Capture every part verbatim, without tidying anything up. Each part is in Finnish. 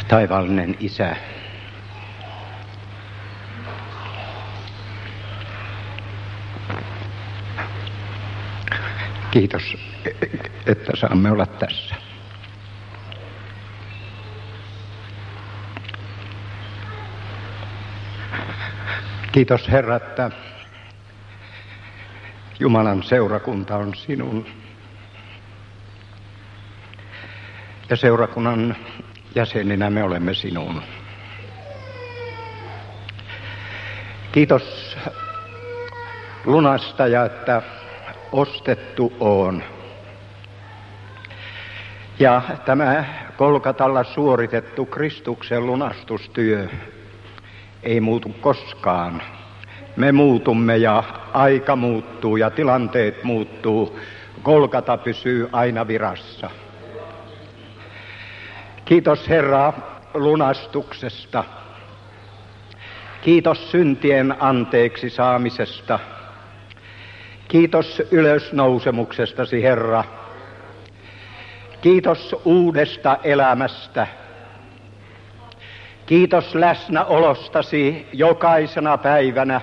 Taivaallinen Isä, kiitos, että saamme olla tässä. Kiitos Herra, että Jumalan seurakunta on sinun. Ja seurakunnan jäseninä me olemme sinun. Kiitos lunastaja, että ostettu on. Ja tämä Golgatalla suoritettu Kristuksen lunastustyö ei muutu koskaan. Me muutumme ja aika muuttuu ja tilanteet muuttuu. Golgata pysyy aina virassa. Kiitos Herra lunastuksesta. Kiitos syntien anteeksi saamisesta. Kiitos ylösnousemuksestasi, Herra. Kiitos uudesta elämästä. Kiitos läsnäolostasi jokaisena päivänä.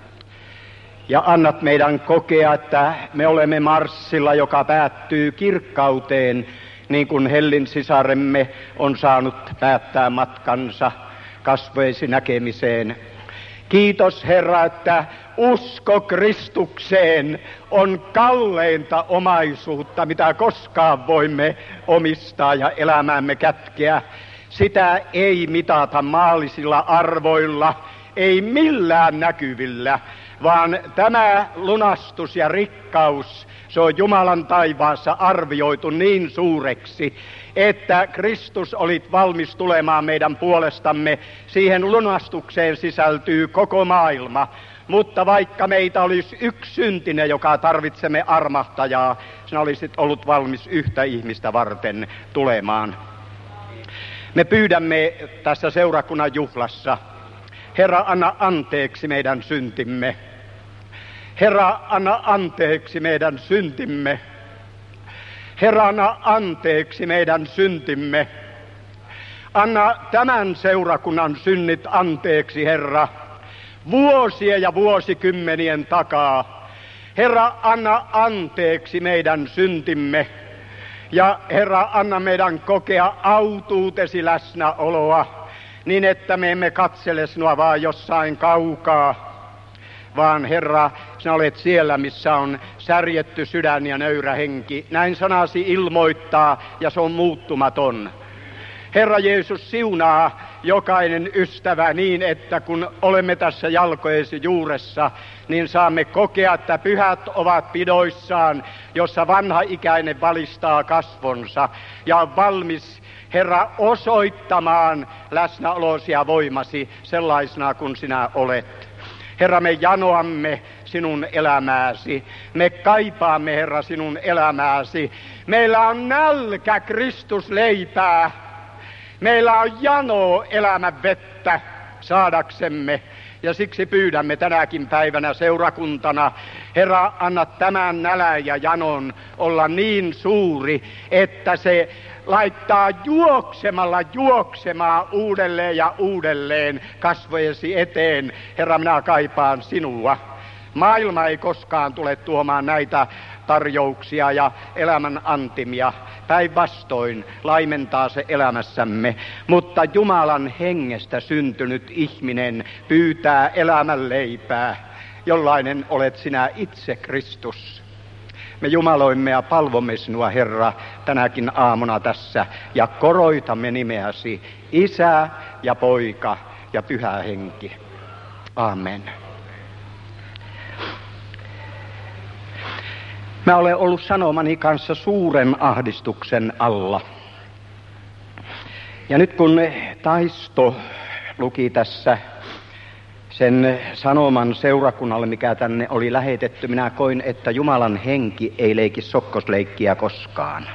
Ja annat meidän kokea, että me olemme marssilla, joka päättyy kirkkauteen, niin kuin Hellin sisaremme on saanut päättää matkansa kasvoisi näkemiseen. Kiitos Herra, että usko Kristukseen on kalleinta omaisuutta, mitä koskaan voimme omistaa ja elämäämme kätkeä. Sitä ei mitata maallisilla arvoilla, ei millään näkyvillä, vaan tämä lunastus ja rikkaus, se on Jumalan taivaassa arvioitu niin suureksi, että Kristus olit valmis tulemaan meidän puolestamme. Siihen lunastukseen sisältyy koko maailma. Mutta vaikka meitä olisi yksi syntinen, joka tarvitsemme armahtajaa, sinä olisit ollut valmis yhtä ihmistä varten tulemaan. Me pyydämme tässä seurakunnan juhlassa, Herra, anna anteeksi meidän syntimme. Herra, anna anteeksi meidän syntimme. Herra, anna anteeksi meidän syntimme. Anna tämän seurakunnan synnit anteeksi, Herra, vuosien ja vuosikymmenien takaa. Herra, anna anteeksi meidän syntimme. Ja Herra, anna meidän kokea autuutesi läsnäoloa, niin että me emme katsele sinua vaan jossain kaukaa, vaan Herra, sinä olet siellä, missä on särjetty sydän ja nöyrä henki. Näin sanasi ilmoittaa, ja se on muuttumaton. Herra Jeesus, siunaa jokainen ystävä niin, että kun olemme tässä jalkojesi juuressa, niin saamme kokea, että pyhät ovat pidoissaan, jossa vanha ikäinen valistaa kasvonsa ja on valmis, Herra, osoittamaan läsnäolosi ja voimasi sellaisena kuin sinä olet. Herra, me janoamme sinun elämääsi. Me kaipaamme, Herra, sinun elämääsi. Meillä on nälkä Kristusleipää. Meillä on jano elämän vettä saadaksemme. Ja siksi pyydämme tänäkin päivänä seurakuntana, Herra, anna tämän nälän ja janon olla niin suuri, että se laittaa juoksemalla juoksemaan uudelleen ja uudelleen kasvojesi eteen. Herra, minä kaipaan sinua. Maailma ei koskaan tule tuomaan näitä tarjouksia ja elämän antimia. Päinvastoin laimentaa se elämässämme, mutta Jumalan hengestä syntynyt ihminen pyytää elämän leipää, jollainen olet sinä itse, Kristus. Me jumaloimme ja palvomme sinua, Herra, tänäkin aamuna tässä ja koroitamme nimeäsi, Isä ja Poika ja Pyhä Henki. Amen. Mä olen ollut sanomani kanssa suuren ahdistuksen alla. Ja nyt kun Taisto luki tässä sen sanoman seurakunnalle, mikä tänne oli lähetetty, minä koin, että Jumalan henki ei leiki sokkosleikkiä koskaan.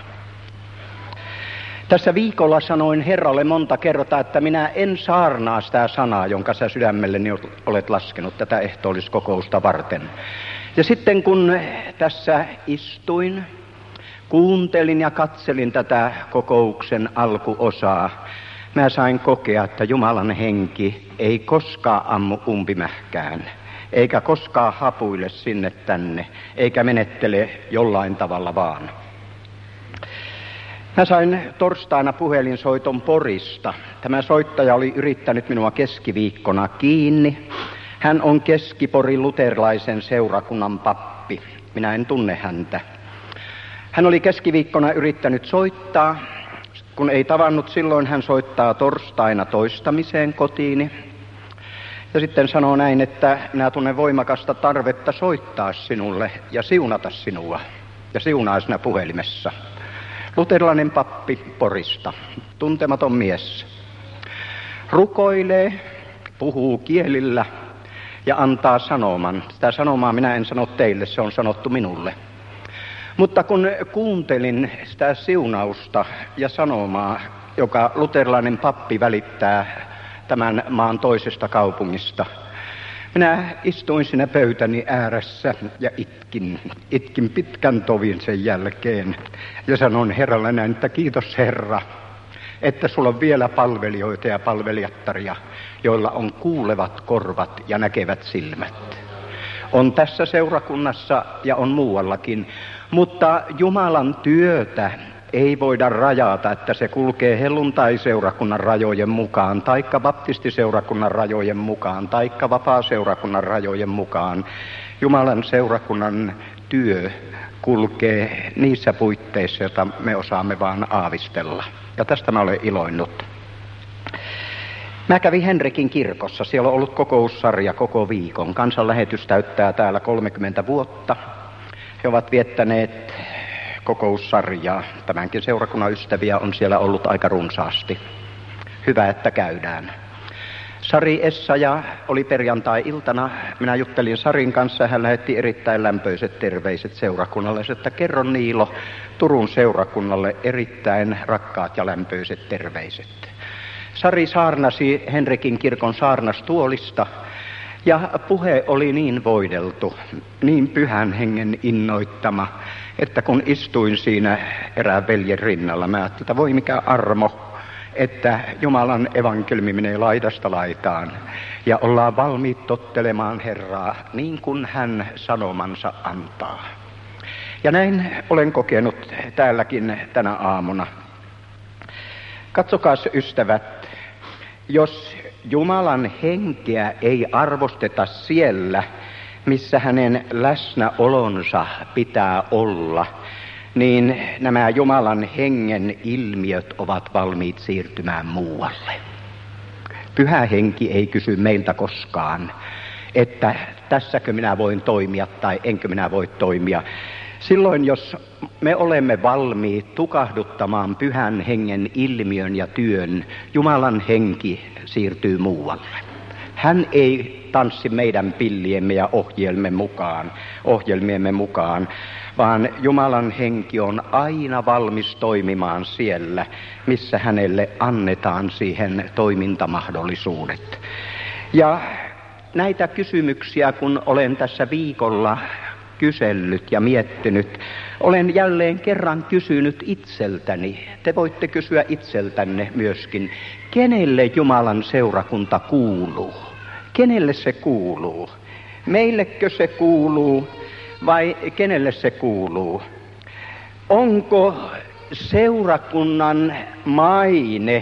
Tässä viikolla sanoin Herralle monta kertaa, että minä en saarnaa sitä sanaa, jonka sä sydämelleni olet laskenut tätä ehtoolliskokousta varten. Ja sitten kun tässä istuin, kuuntelin ja katselin tätä kokouksen alkuosaa, Mä sain kokea, että Jumalan henki ei koskaan ammu umpimähkään, eikä koskaan hapuille sinne tänne, eikä menettele jollain tavalla vaan. Mä sain torstaina puhelinsoiton Porista. Tämä soittaja oli yrittänyt minua keskiviikkona kiinni. Hän on Keski-Porin luterilaisen seurakunnan pappi. Minä en tunne häntä. Hän oli keskiviikkona yrittänyt soittaa. Kun ei tavannut silloin, hän soittaa torstaina toistamiseen kotiini. Ja sitten sanoo näin, että minä tunnen voimakasta tarvetta soittaa sinulle ja siunata sinua. Ja siunaa sinä puhelimessa. Luterilainen pappi Porista, tuntematon mies. Rukoilee, puhuu kielillä ja antaa sanoman. Sitä sanomaa minä en sano teille, se on sanottu minulle. Mutta kun kuuntelin sitä siunausta ja sanomaa, joka luterilainen pappi välittää tämän maan toisesta kaupungista, minä istuin siinä pöytäni ääressä ja itkin, itkin pitkän tovin sen jälkeen ja sanoin Herralle näin, että kiitos Herra, että sulla on vielä palvelijoita ja palvelijattaria, joilla on kuulevat korvat ja näkevät silmät. On tässä seurakunnassa ja on muuallakin, mutta Jumalan työtä ei voida rajata, että se kulkee helluntai-seurakunnan rajojen mukaan, taikka baptistiseurakunnan rajojen mukaan, taikka vapaa-seurakunnan rajojen mukaan. Jumalan seurakunnan työ kulkee niissä puitteissa, joita me osaamme vaan aavistella. Ja tästä mä olen iloinnut. Mä kävin Henrikin kirkossa. Siellä on ollut kokoussarja koko viikon. Kansanlähetys täyttää täällä kolmekymmentä vuotta. He ovat viettäneet kokoussarjaa. Tämänkin seurakunnan ystäviä on siellä ollut aika runsaasti. Hyvä, että käydään. Sari Essaja oli perjantai-iltana. Minä juttelin Sarin kanssa ja hän lähetti erittäin lämpöiset terveiset seurakunnalle. Että kerron Niilo Turun seurakunnalle erittäin rakkaat ja lämpöiset terveiset. Sari saarnasi Henrikin kirkon saarnastuolista ja puhe oli niin voideltu, niin pyhän hengen innoittama, että kun istuin siinä erään veljen rinnalla, mä ajattelin, että voi mikä armo, että Jumalan evankeliumi menee laidasta laitaan ja ollaan valmiit tottelemaan Herraa niin kuin hän sanomansa antaa. Ja näin olen kokenut täälläkin tänä aamuna. Katsokaas ystävät, jos Jumalan henkeä ei arvosteta siellä, missä hänen läsnäolonsa pitää olla, niin nämä Jumalan hengen ilmiöt ovat valmiit siirtymään muualle. Pyhä henki ei kysy meiltä koskaan, että tässäkö minä voin toimia tai enkö minä voi toimia. Silloin, jos me olemme valmiit tukahduttamaan pyhän hengen ilmiön ja työn, Jumalan henki siirtyy muualle. Hän ei tanssi meidän pilliemme ja ohjelmiemme mukaan, ohjelmiemme mukaan, vaan Jumalan henki on aina valmis toimimaan siellä, missä hänelle annetaan siihen toimintamahdollisuudet. Ja näitä kysymyksiä, kun olen tässä viikolla kysellyt ja miettinyt, olen jälleen kerran kysynyt itseltäni. Te voitte kysyä itseltänne myöskin, kenelle Jumalan seurakunta kuuluu? Kenelle se kuuluu? Meillekö se kuuluu vai kenelle se kuuluu? Onko seurakunnan maine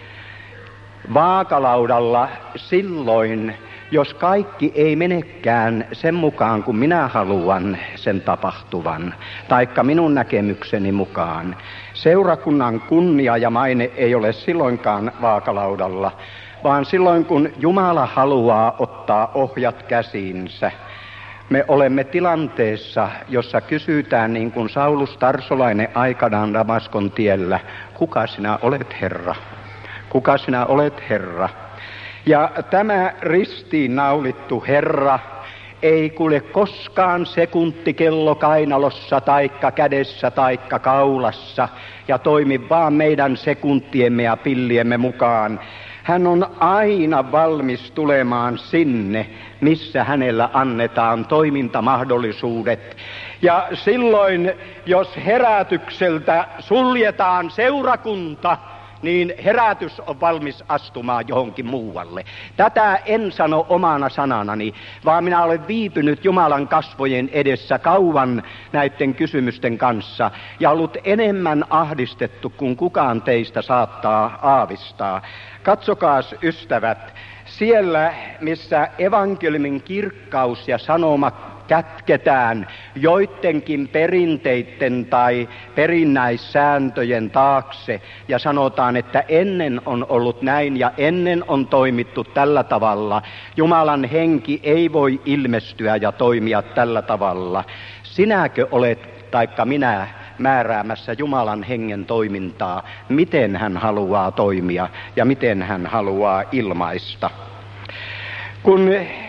vaakalaudalla silloin, jos kaikki ei menekään sen mukaan, kuin minä haluan sen tapahtuvan, taikka minun näkemykseni mukaan? Seurakunnan kunnia ja maine ei ole silloinkaan vaakalaudalla, vaan silloin, kun Jumala haluaa ottaa ohjat käsiinsä. Me olemme tilanteessa, jossa kysytään niin kuin Saulus Tarsolainen aikanaan Damaskon tiellä, kuka sinä olet, Herra? Kuka sinä olet, Herra? Ja tämä ristiin naulittu Herra ei kulje koskaan sekuntikello kainalossa taikka kädessä taikka kaulassa ja toimi vaan meidän sekuntiemme ja pilliemme mukaan. Hän on aina valmis tulemaan sinne, missä hänellä annetaan toimintamahdollisuudet. Ja silloin, jos herätykseltä suljetaan seurakunta, niin herätys on valmis astumaan johonkin muualle. Tätä en sano omana sananani, vaan minä olen viipynyt Jumalan kasvojen edessä kauan näiden kysymysten kanssa ja ollut enemmän ahdistettu kuin kukaan teistä saattaa aavistaa. Katsokaas, ystävät, siellä missä evankeliumin kirkkaus ja sanoma kätketään joidenkin perinteiden tai perinnäissääntöjen taakse ja sanotaan, että ennen on ollut näin ja ennen on toimittu tällä tavalla. Jumalan henki ei voi ilmestyä ja toimia tällä tavalla. Sinäkö olet, taikka minä, määräämässä Jumalan hengen toimintaa, miten hän haluaa toimia ja miten hän haluaa ilmaista? Kun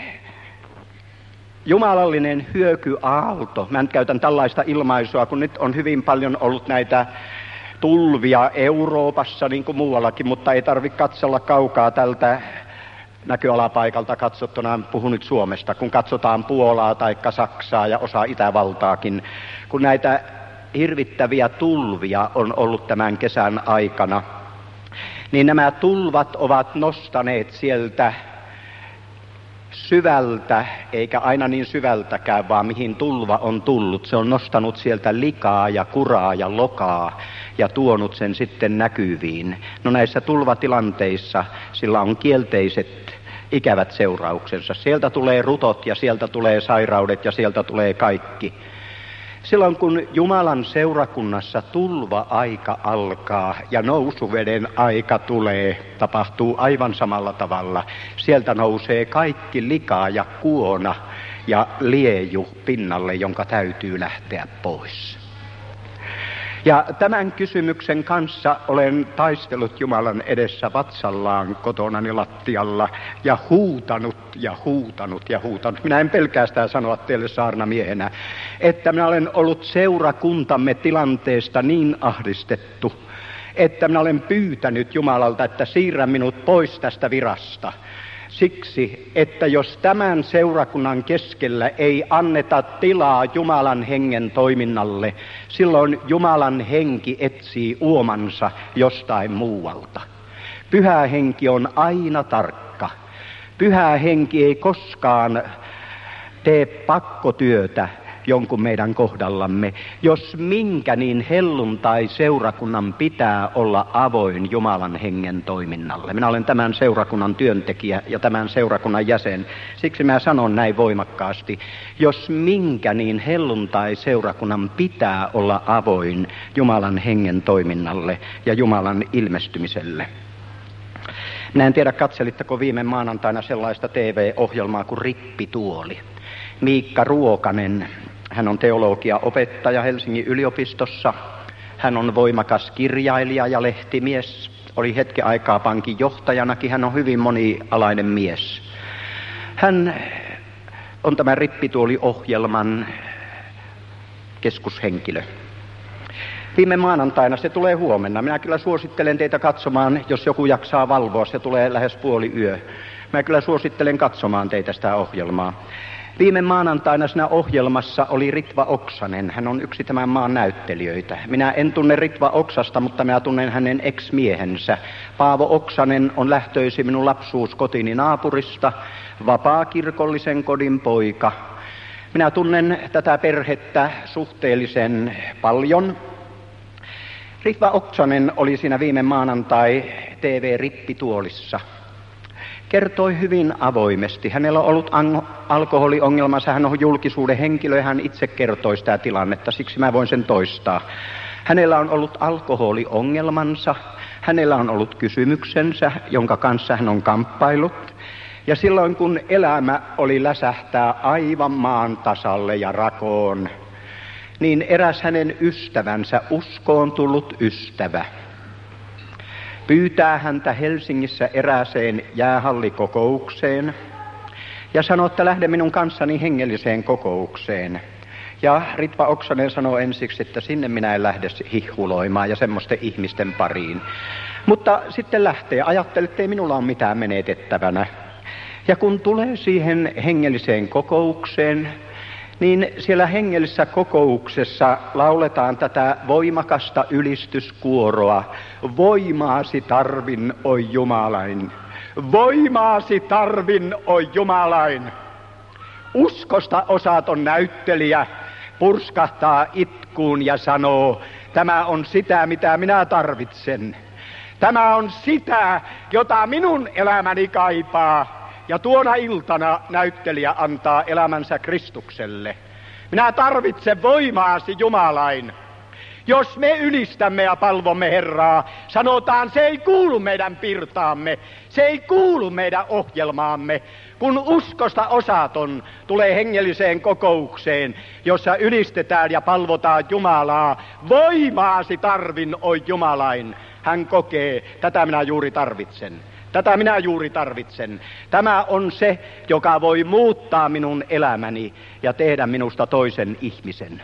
jumalallinen hyökyaalto, mä nyt käytän tällaista ilmaisua, kun nyt on hyvin paljon ollut näitä tulvia Euroopassa niin kuin muuallakin, mutta ei tarvitse katsella kaukaa tältä näköalapaikalta katsottuna, puhun nyt Suomesta, kun katsotaan Puolaa tai Saksaa ja osa Itävaltaakin, kun näitä hirvittäviä tulvia on ollut tämän kesän aikana, niin nämä tulvat ovat nostaneet sieltä syvältä, eikä aina niin syvältäkään, vaan mihin tulva on tullut. Se on nostanut sieltä likaa ja kuraa ja lokaa ja tuonut sen sitten näkyviin. No näissä tulvatilanteissa sillä on kielteiset ikävät seurauksensa. Sieltä tulee rutot ja sieltä tulee sairaudet ja sieltä tulee kaikki. Silloin kun Jumalan seurakunnassa tulva-aika alkaa ja nousuveden aika tulee, tapahtuu aivan samalla tavalla. Sieltä nousee kaikki lika ja kuona ja lieju pinnalle, jonka täytyy lähteä pois. Ja tämän kysymyksen kanssa olen taistellut Jumalan edessä vatsallaan kotonani lattialla ja huutanut ja huutanut ja huutanut. Minä en pelkästään sanoa teille saarnamiehenä, että minä olen ollut seurakuntamme tilanteesta niin ahdistettu, että minä olen pyytänyt Jumalalta, että siirrä minut pois tästä virasta. Siksi, että jos tämän seurakunnan keskellä ei anneta tilaa Jumalan hengen toiminnalle, silloin Jumalan henki etsii uomansa jostain muualta. Pyhä henki on aina tarkka. Pyhä henki ei koskaan tee pakkotyötä jonkun meidän kohdallamme. Jos minkä, niin helluntai seurakunnan pitää olla avoin Jumalan hengen toiminnalle. Minä olen tämän seurakunnan työntekijä ja tämän seurakunnan jäsen. Siksi mä sanon näin voimakkaasti. Jos minkä, niin helluntai seurakunnan pitää olla avoin Jumalan hengen toiminnalle ja Jumalan ilmestymiselle. Minä en tiedä, katselitteko viime maanantaina sellaista T V-ohjelmaa kuin Rippituoli. Miikka Ruokanen, hän on teologiaopettaja Helsingin yliopistossa. Hän on voimakas kirjailija ja lehtimies. Oli hetken aikaa pankin johtajanakin. Hän on hyvin monialainen mies. Hän on tämän Rippituoli-ohjelman keskushenkilö. Viime maanantaina, se tulee huomenna. Minä kyllä suosittelen teitä katsomaan, jos joku jaksaa valvoa. Se tulee lähes puoli yö. Mä kyllä suosittelen katsomaan teitä sitä ohjelmaa. Viime maanantaina siinä ohjelmassa oli Ritva Oksanen. Hän on yksi tämän maan näyttelijöitä. Minä en tunne Ritva Oksasta, mutta minä tunnen hänen ex-miehensä. Paavo Oksanen on lähtöisin minun lapsuuskotini naapurista, vapaakirkollisen kodin poika. Minä tunnen tätä perhettä suhteellisen paljon. Ritva Oksanen oli siinä viime maanantai T V-Rippituolissa. Kertoi hyvin avoimesti. Hänellä on ollut alkoholiongelmansa, hän on julkisuuden henkilö ja hän itse kertoi sitä tilannetta, siksi mä voin sen toistaa. Hänellä on ollut alkoholiongelmansa, hänellä on ollut kysymyksensä, jonka kanssa hän on kamppailut. Ja silloin kun elämä oli läsähtää aivan maan tasalle ja rakoon, niin eräs hänen ystävänsä, uskoon tullut ystävä, pyytää häntä Helsingissä erääseen jäähallikokoukseen ja sanoo, että lähde minun kanssani hengelliseen kokoukseen. Ja Ritva Oksanen sanoo ensiksi, että sinne minä en lähde hihhuloimaan ja semmoisten ihmisten pariin. Mutta sitten lähtee, ajattelee, että ei minulla ole mitään menetettävänä. Ja kun tulee siihen hengelliseen kokoukseen, niin siellä hengellisessä kokouksessa lauletaan tätä voimakasta ylistyskuoroa. Voimaasi tarvin, oi Jumalain. Voimaasi tarvin, oi Jumalain. Uskosta osaton näyttelijä purskahtaa itkuun ja sanoo, tämä on sitä, mitä minä tarvitsen. Tämä on sitä, jota minun elämäni kaipaa. Ja tuona iltana näyttelijä antaa elämänsä Kristukselle. Minä tarvitsen voimaasi Jumalain. Jos me ylistämme ja palvomme Herraa, sanotaan, se ei kuulu meidän pirtaamme, se ei kuulu meidän ohjelmaamme. Kun uskosta osaton tulee hengelliseen kokoukseen, jossa ylistetään ja palvotaan Jumalaa, voimaasi tarvin, oi Jumalain. Hän kokee, tätä minä juuri tarvitsen. Tätä minä juuri tarvitsen. Tämä on se, joka voi muuttaa minun elämäni ja tehdä minusta toisen ihmisen.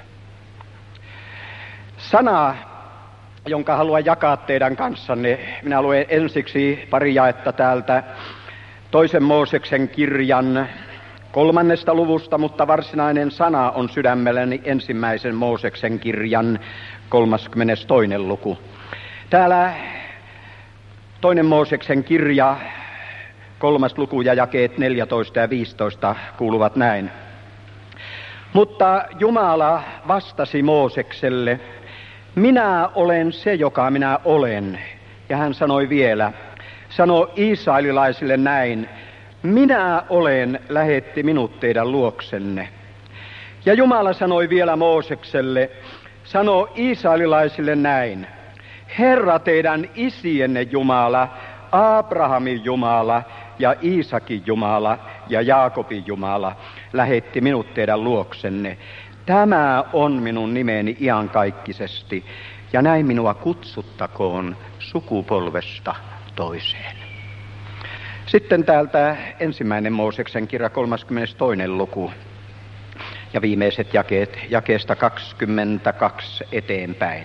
Sana, jonka haluan jakaa teidän kanssanne, minä luen ensiksi pari jaetta täältä toisen Mooseksen kirjan kolmannesta luvusta, mutta varsinainen sana on sydämelläni ensimmäisen Mooseksen kirjan kolmaskymmenestoinen luku. Täällä toinen Mooseksen kirja, kolmas luku ja jakeet neljätoista ja viisitoista kuuluvat näin. Mutta Jumala vastasi Moosekselle, minä olen se, joka minä olen. Ja hän sanoi vielä, sano israelilaisille näin, minä olen, lähetti minut teidän luoksenne. Ja Jumala sanoi vielä Moosekselle, sano israelilaisille näin, Herra teidän isienne Jumala, Abrahamin Jumala ja Iisakin Jumala ja Jaakobin Jumala lähetti minut teidän luoksenne. Tämä on minun nimeni iankaikkisesti ja näin minua kutsuttakoon sukupolvesta toiseen. Sitten täältä ensimmäinen Mooseksen kirja kolmaskymmenestoinen luku ja viimeiset jakeet jakeesta kaksikymmentäkaksi eteenpäin.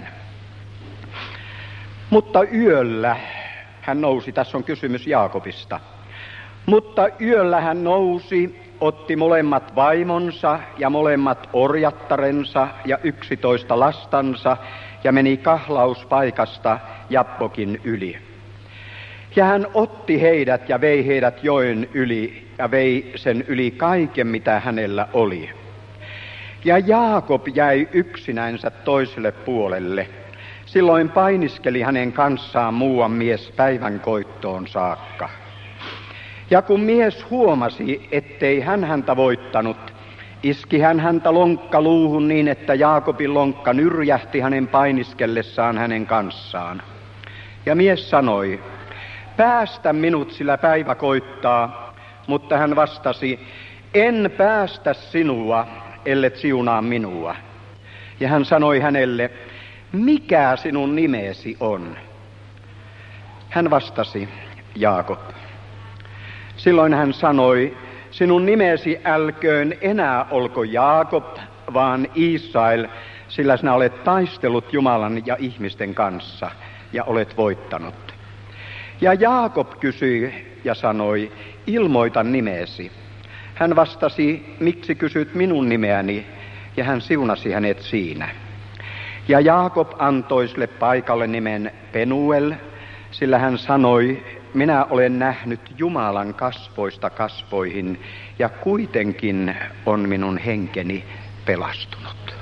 Mutta yöllä hän nousi, tässä on kysymys Jaakobista, mutta yöllä hän nousi, otti molemmat vaimonsa ja molemmat orjattarensa ja yksitoista lastansa ja meni kahlauspaikasta Jabbokin yli. Ja hän otti heidät ja vei heidät joen yli ja vei sen yli kaiken, mitä hänellä oli. Ja Jaakob jäi yksinänsä toiselle puolelle. Silloin painiskeli hänen kanssaan muuan mies päivän koittoon saakka. Ja kun mies huomasi, ettei hän häntä voittanut, iski hän häntä lonkka luuhun niin, että Jaakobin lonkka nyrjähti hänen painiskellessaan hänen kanssaan. Ja mies sanoi, päästä minut, sillä päivä koittaa, mutta hän vastasi, en päästä sinua, ellet siunaa minua. Ja hän sanoi hänelle, mikä sinun nimesi on? Hän vastasi, Jaakob. Silloin hän sanoi, sinun nimesi älköön enää olko Jaakob, vaan Israel, sillä sinä olet taistellut Jumalan ja ihmisten kanssa ja olet voittanut. Ja Jaakob kysyi ja sanoi, ilmoita nimesi. Hän vastasi, miksi kysyt minun nimeäni, ja hän siunasi hänet siinä. Ja Jaakob antoi sille paikalle nimen Penuel, sillä hän sanoi, minä olen nähnyt Jumalan kasvoista kasvoihin, ja kuitenkin on minun henkeni pelastunut.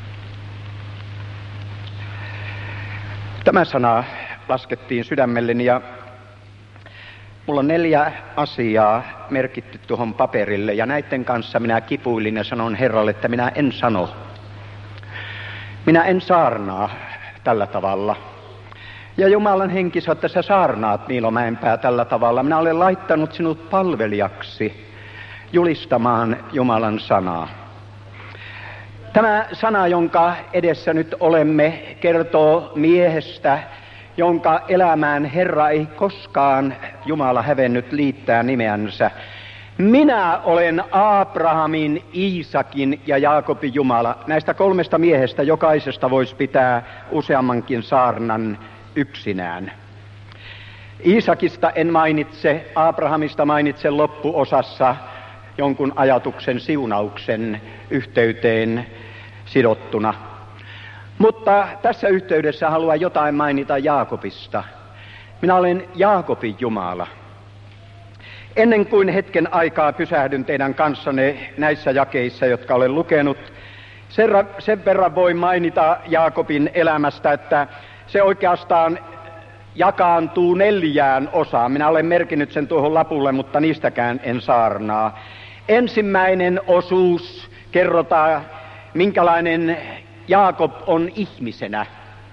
Tämä sana laskettiin sydämelleni ja mulla on neljä asiaa merkitty tuohon paperille ja näiden kanssa minä kipuilin ja sanon Herralle, että minä en sano. Minä en saarnaa tällä tavalla. Ja Jumalan henki sanoi, että sä saarnaat Niilo Mäenpää tällä tavalla. Minä olen laittanut sinut palvelijaksi julistamaan Jumalan sanaa. Tämä sana, jonka edessä nyt olemme, kertoo miehestä, jonka elämään Herra ei koskaan Jumala hävennyt liittää nimeänsä. Minä olen Abrahamin, Iisakin ja Jaakobin Jumala. Näistä kolmesta miehestä jokaisesta voisi pitää useammankin saarnan yksinään. Iisakista en mainitse, Abrahamista mainitsen loppuosassa, jonkun ajatuksen siunauksen yhteyteen sidottuna. Mutta tässä yhteydessä haluan jotain mainita Jaakobista. Minä olen Jaakobin Jumala. Ennen kuin hetken aikaa pysähdyn teidän kanssanne näissä jakeissa, jotka olen lukenut, sen verran voi mainita Jaakobin elämästä, että se oikeastaan jakaantuu neljään osaan. Minä olen merkinnyt sen tuohon lapulle, mutta niistäkään en saarnaa. Ensimmäinen osuus kerrotaan, minkälainen Jaakob on ihmisenä.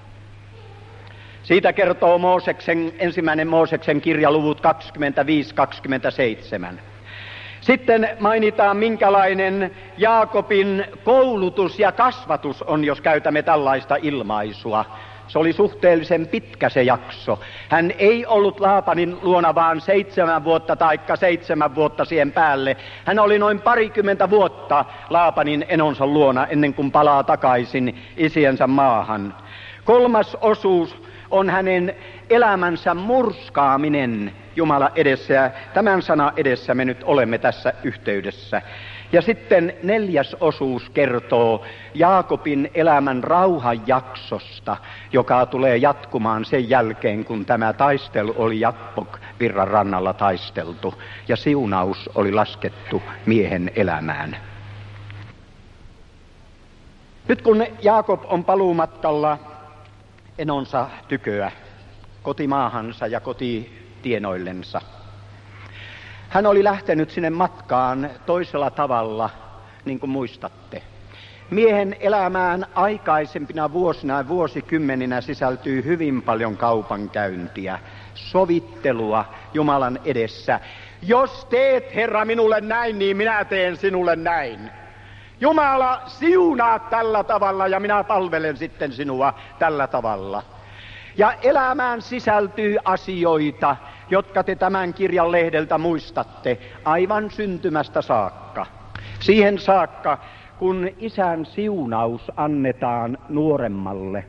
Siitä kertoo Mooseksen, ensimmäinen Mooseksen kirja luvut kaksikymmentäviisi kaksikymmentäseitsemän. Sitten mainitaan, minkälainen Jaakobin koulutus ja kasvatus on, jos käytämme tällaista ilmaisua. Se oli suhteellisen pitkä se jakso. Hän ei ollut Laapanin luona vaan seitsemän vuotta taikka seitsemän vuotta siihen päälle. Hän oli noin parikymmentä vuotta Laapanin enonsa luona ennen kuin palaa takaisin isiensä maahan. Kolmas osuus on hänen elämänsä murskaaminen Jumala edessä, ja tämän sana edessä me nyt olemme tässä yhteydessä. Ja sitten neljäs osuus kertoo Jaakobin elämän rauhanjaksosta, joka tulee jatkumaan sen jälkeen, kun tämä taistelu oli Jabbok virran rannalla taisteltu, ja siunaus oli laskettu miehen elämään. Nyt kun Jaakob on paluumatkalla enonsa tyköä, kotimaahansa ja kotitienoillensa, hän oli lähtenyt sinne matkaan toisella tavalla, niin kuin muistatte. Miehen elämään aikaisempina vuosina ja vuosikymmeninä sisältyy hyvin paljon kaupankäyntiä, sovittelua Jumalan edessä. Jos teet, Herra, minulle näin, niin minä teen sinulle näin. Jumala, siunaa tällä tavalla ja minä palvelen sitten sinua tällä tavalla. Ja elämään sisältyy asioita, jotka te tämän kirjan lehdeltä muistatte aivan syntymästä saakka. Siihen saakka, kun isän siunaus annetaan nuoremmalle.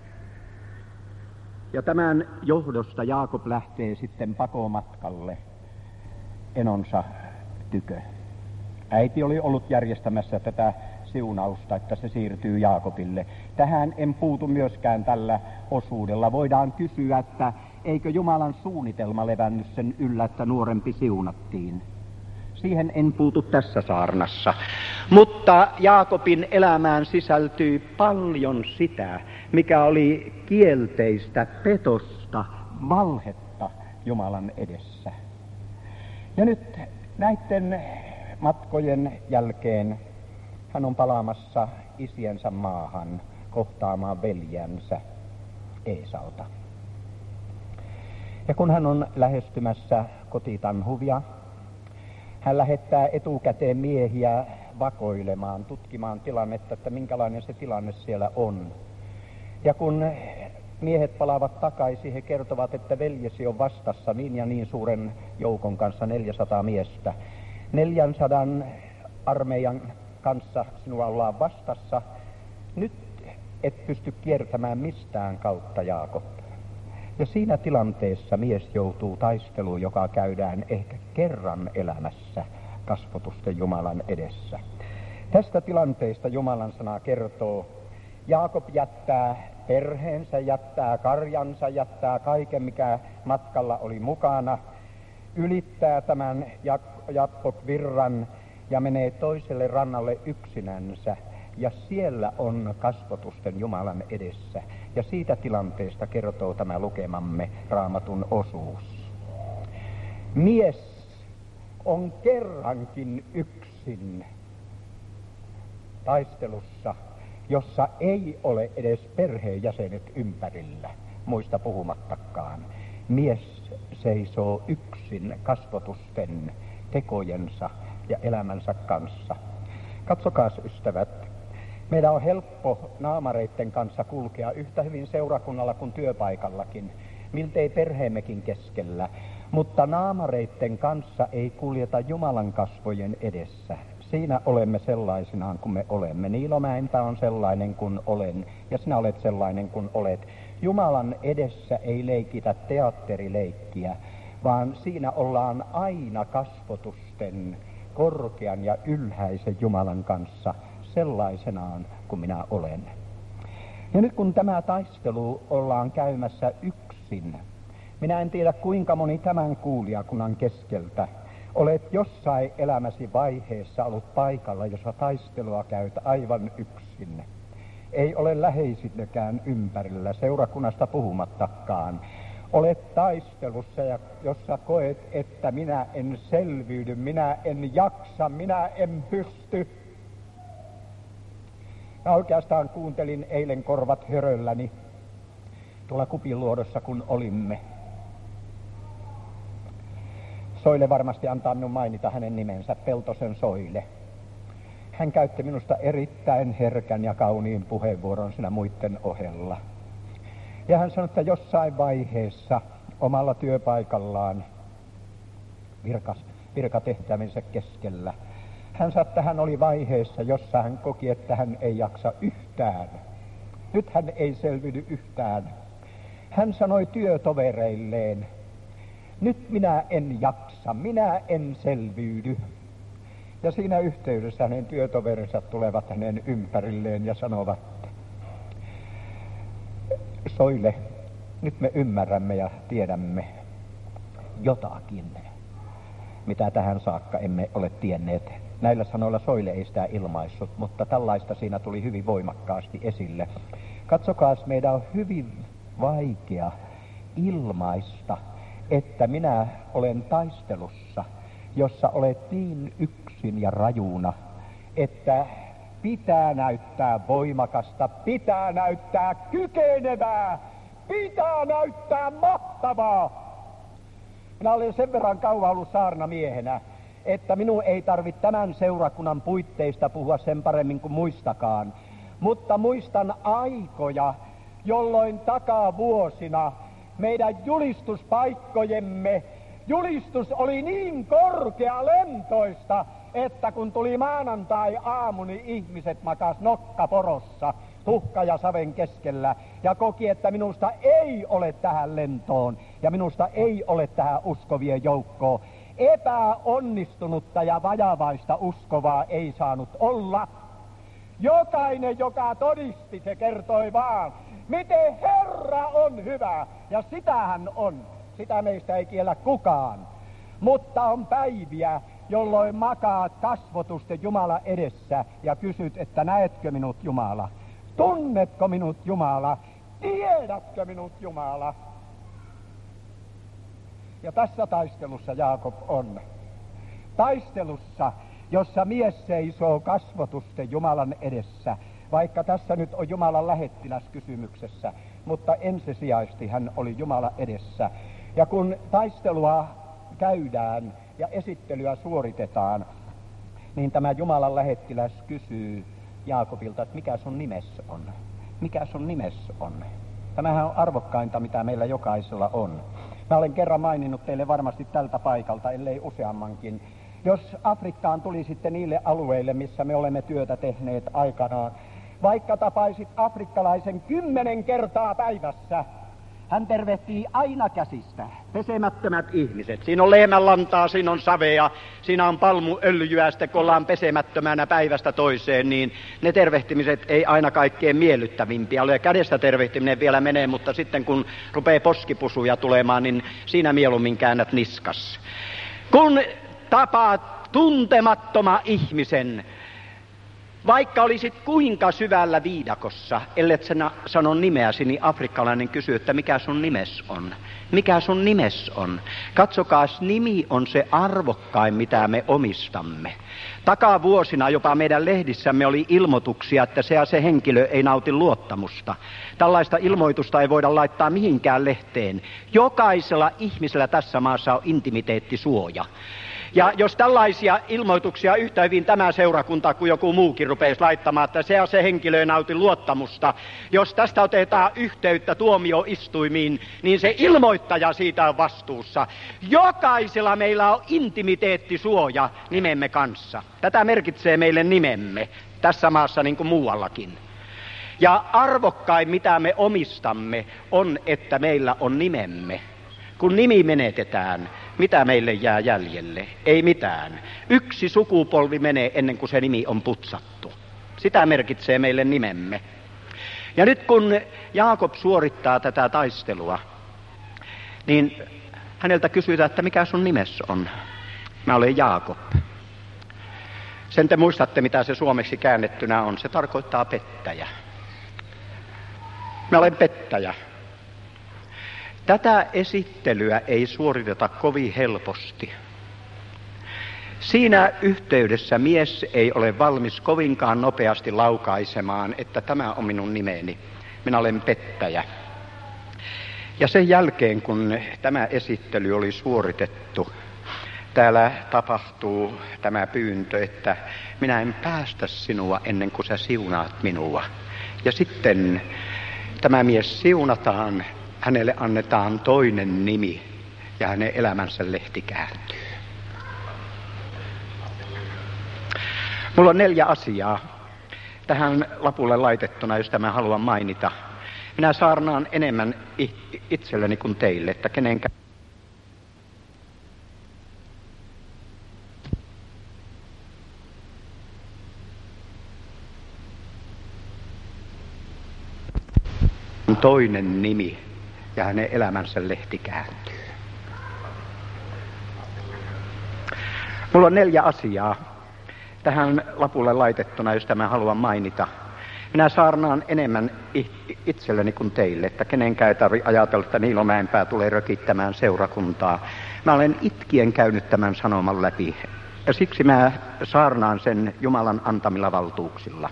Ja tämän johdosta Jaakob lähtee sitten pakomatkalle enonsa tykö. Äiti oli ollut järjestämässä tätä siunausta, että se siirtyy Jaakobille. Tähän en puutu myöskään tällä osuudella. Voidaan kysyä, että eikö Jumalan suunnitelma levännyt sen yllä, että nuorempi siunattiin. Siihen en puutu tässä saarnassa. Mutta Jaakobin elämään sisältyy paljon sitä, mikä oli kielteistä, petosta, valhetta Jumalan edessä. Ja nyt näiden matkojen jälkeen hän on palaamassa isiensä maahan kohtaamaan veljänsä Eesauta. Ja kun hän on lähestymässä kotitanhuvia, hän lähettää etukäteen miehiä vakoilemaan, tutkimaan tilannetta, että minkälainen se tilanne siellä on. Ja kun miehet palaavat takaisin, he kertovat, että veljesi on vastassa niin ja niin suuren joukon kanssa, neljäsataa miestä. neljänsadan armeijan kanssa sinua ollaan vastassa. Nyt et pysty kiertämään mistään kautta, Jaakob. Ja siinä tilanteessa mies joutuu taisteluun, joka käydään ehkä kerran elämässä kasvotusten Jumalan edessä. Tästä tilanteesta Jumalan sana kertoo. Jaakob jättää perheensä, jättää karjansa, jättää kaiken, mikä matkalla oli mukana, ylittää tämän Jabbok virran ja menee toiselle rannalle yksinänsä. Ja siellä on kasvotusten Jumalan edessä. Ja siitä tilanteesta kertoo tämä lukemamme Raamatun osuus. Mies on kerrankin yksin taistelussa, jossa ei ole edes perheenjäsenet ympärillä, muista puhumattakaan. Mies seisoo yksin kasvotusten tekojensa ja elämänsä kanssa. Katsokaas, ystävät, meidän on helppo naamareiden kanssa kulkea yhtä hyvin seurakunnalla kuin työpaikallakin, miltei perheemmekin keskellä, mutta naamareiden kanssa ei kuljeta Jumalan kasvojen edessä. Siinä olemme sellaisinaan kuin me olemme. Niilomäenpä on sellainen kuin olen, ja sinä olet sellainen kuin olet. Jumalan edessä ei leikitä teatterileikkiä, vaan siinä ollaan aina kasvotusten korkean ja ylhäisen Jumalan kanssa sellaisenaan kuin minä olen. Ja nyt kun tämä taistelu ollaan käymässä yksin, minä en tiedä kuinka moni tämän kuulijakunnan keskeltä olet jossain elämäsi vaiheessa ollut paikalla, jossa taistelua käyt aivan yksin. Ei ole läheisinnekään ympärillä, seurakunnasta puhumattakaan. Olet taistelussa, ja jossa koet, että minä en selviydy, minä en jaksa, minä en pysty. Mä oikeastaan kuuntelin eilen korvat hörölläni tuolla Kupiluodossa, kun olimme. Soile varmasti antaa minun mainita hänen nimensä, Peltosen Soile. Hän käytti minusta erittäin herkän ja kauniin puheenvuoron siinä muiden ohella. Ja hän sanoi, että jossain vaiheessa omalla työpaikallaan virkas, virkatehtävinsä keskellä, hän sanoi, että hän oli vaiheessa, jossa hän koki, että hän ei jaksa yhtään. Nyt hän ei selviydy yhtään. Hän sanoi työtovereilleen, nyt minä en jaksa, minä en selviydy. Ja siinä yhteydessä hänen työtoverinsa tulevat hänen ympärilleen ja sanovat, Soile, nyt me ymmärrämme ja tiedämme jotakin, mitä tähän saakka emme ole tienneet. Näillä sanoilla Soile ei sitä ilmaissut, mutta tällaista siinä tuli hyvin voimakkaasti esille. Katsokaas, meidän on hyvin vaikea ilmaista, että minä olen taistelussa, jossa olet niin yksin ja rajuna, että pitää näyttää voimakasta, pitää näyttää kykenevää, pitää näyttää mahtavaa. Minä olen sen verran kauan ollut saarnamiehenä, että minun ei tarvitse tämän seurakunnan puitteista puhua sen paremmin kuin muistakaan. Mutta muistan aikoja, jolloin takavuosina meidän julistuspaikkojemme julistus oli niin korkealentoista, että kun tuli maanantai-aamu, niin ihmiset makas nokkaporossa tuhka ja saven keskellä ja koki, että minusta ei ole tähän lentoon ja minusta ei ole tähän uskovien joukkoon. Epäonnistunutta ja vajavaista uskovaa ei saanut olla. Jokainen, joka todisti, se kertoi vaan, miten Herra on hyvä, ja sitähän on. Sitä meistä ei kiellä kukaan. Mutta on päiviä, jolloin makaat kasvotusten Jumala edessä ja kysyt, että näetkö minut Jumala? Tunnetko minut Jumala? Tiedätkö minut Jumala? Ja tässä taistelussa Jaakob on. Taistelussa, jossa mies seisoo kasvotusten Jumalan edessä, vaikka tässä nyt on Jumalan lähettiläs kysymyksessä, mutta ensisijaisesti hän oli Jumala edessä. Ja kun taistelua käydään ja esittelyä suoritetaan, niin tämä Jumalan lähettiläs kysyy Jaakobilta, että mikä sun nimes on? Mikä sun nimes on? Tämähän on arvokkainta, mitä meillä jokaisella on. Mä olen kerran maininnut teille varmasti tältä paikalta, ellei useammankin. Jos Afrikkaan tuli sitten niille alueille, missä me olemme työtä tehneet aikanaan, vaikka tapaisit afrikkalaisen kymmenen kertaa päivässä, hän tervehtii aina käsistä pesemättömät ihmiset. Siinä on lehmänlantaa, siinä on savea, siinä on palmuöljyä, sitten kun ollaan pesemättömänä päivästä toiseen, niin ne tervehtimiset ei aina kaikkein miellyttävimpiä ole. Kädestä tervehtiminen vielä menee, mutta sitten kun rupeaa poskipusuja tulemaan, niin siinä mieluummin käännät niskas. Kun tapaat tuntemattoman ihmisen, vaikka olisit kuinka syvällä viidakossa, ellet sinä sano nimeäsi, niin afrikkalainen kysyy, että mikä sun nimes on? Mikä sun nimes on? Katsokaas, nimi on se arvokkain, mitä me omistamme. Takavuosina jopa meidän lehdissämme oli ilmoituksia, että se ja se henkilö ei nauti luottamusta. Tällaista ilmoitusta ei voida laittaa mihinkään lehteen. Jokaisella ihmisellä tässä maassa on intimiteettisuoja. Ja jos tällaisia ilmoituksia yhtä hyvin tämä seurakunta kuin joku muukin rupeisi laittamaan, että se ja se henkilö ei nauti luottamusta, jos tästä otetaan yhteyttä tuomioistuimiin, niin se ilmoittaja siitä on vastuussa. Jokaisella meillä on intimiteettisuoja nimemme kanssa. Tätä merkitsee meille nimemme tässä maassa niin kuin muuallakin. Ja arvokkain mitä me omistamme on, että meillä on nimemme. Kun nimi menetetään, Mitä meille jää jäljelle? Ei mitään. Yksi sukupolvi menee ennen kuin se nimi on putsattu. Sitä merkitsee meille nimemme. Ja nyt kun Jaakob suorittaa tätä taistelua, niin häneltä kysytään, että mikä sun nimesi on? Mä olen Jaakob. Sen te muistatte, mitä se suomeksi käännettynä on. Se tarkoittaa pettäjä. Mä olen pettäjä. Tätä esittelyä ei suoriteta kovin helposti. Siinä yhteydessä mies ei ole valmis kovinkaan nopeasti laukaisemaan, että tämä on minun nimeni. Minä olen pettäjä. Ja sen jälkeen, kun tämä esittely oli suoritettu, täällä tapahtuu tämä pyyntö, että minä en päästä sinua ennen kuin sä siunaat minua. Ja sitten tämä mies siunataan, hänelle annetaan toinen nimi ja hänen elämänsä lehti kääntyy. Mulla on neljä asiaa tähän lapulle laitettuna, josta mä haluan mainita. Minä saarnaan enemmän itselleni kuin teille, että kenenkään. Toinen nimi ja hänen elämänsä lehti kääntyy. Mulla on neljä asiaa tähän lapulle laitettuna, josta mä haluan mainita. Minä saarnaan enemmän itselleni kuin teille, että kenenkään ei tarvitse ajatella, että Niilo Mäenpää tulee rökittämään seurakuntaa. Mä olen itkien käynyt tämän sanoman läpi ja siksi mä saarnaan sen Jumalan antamilla valtuuksilla.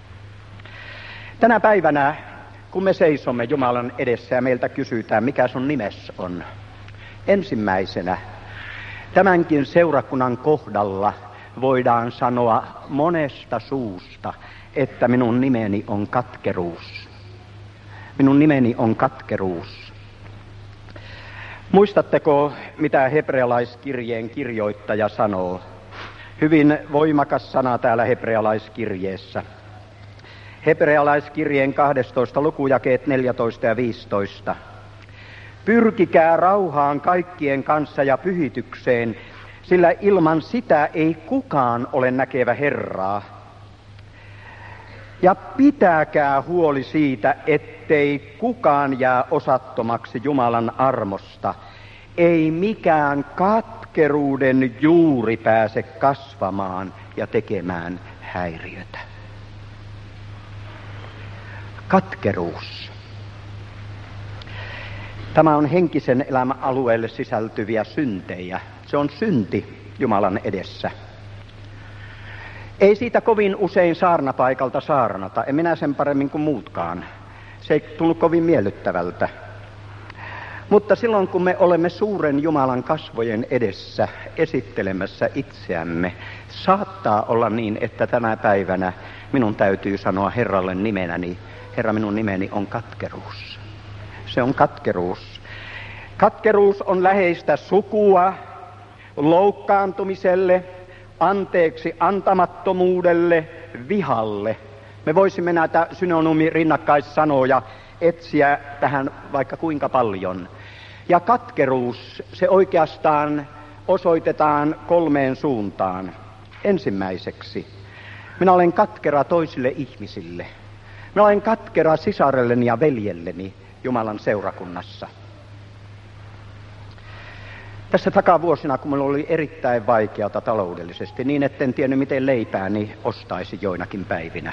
Tänä päivänä, kun me seisomme Jumalan edessä ja meiltä kysytään, mikä sun nimes on, ensimmäisenä tämänkin seurakunnan kohdalla voidaan sanoa monesta suusta, että minun nimeni on katkeruus. Minun nimeni on katkeruus. Muistatteko, mitä hebrealaiskirjeen kirjoittaja sanoo? Hyvin voimakas sana täällä hebrealaiskirjeessä. Hebrealaiskirjeen kahdestoista lukujakeet neljätoista ja viisitoista. Pyrkikää rauhaan kaikkien kanssa ja pyhitykseen, sillä ilman sitä ei kukaan ole näkevä Herraa. Ja pitäkää huoli siitä, ettei kukaan jää osattomaksi Jumalan armosta. Ei mikään katkeruuden juuri pääse kasvamaan ja tekemään häiriötä. Katkeruus. Tämä on henkisen elämän alueelle sisältyviä syntejä. Se on synti Jumalan edessä. Ei siitä kovin usein saarnapaikalta saarnata, en minä sen paremmin kuin muutkaan. Se ei tunnu kovin miellyttävältä. Mutta silloin kun me olemme suuren Jumalan kasvojen edessä esittelemässä itseämme, saattaa olla niin, että tänä päivänä minun täytyy sanoa Herralle nimenäni, Herra, minun nimeni on katkeruus. Se on katkeruus. Katkeruus on läheistä sukua loukkaantumiselle, anteeksi antamattomuudelle, vihalle. Me voisimme näitä synonyymi rinnakkaissanoja etsiä tähän vaikka kuinka paljon. Ja katkeruus, se oikeastaan osoitetaan kolmeen suuntaan. Ensimmäiseksi, minä olen katkera toisille ihmisille. Minä olen katkera sisarelleni ja veljelleni Jumalan seurakunnassa. Tässä takavuosina, kun minulla oli erittäin vaikeata taloudellisesti, niin etten tiennyt miten leipääni ostaisi joinakin päivinä.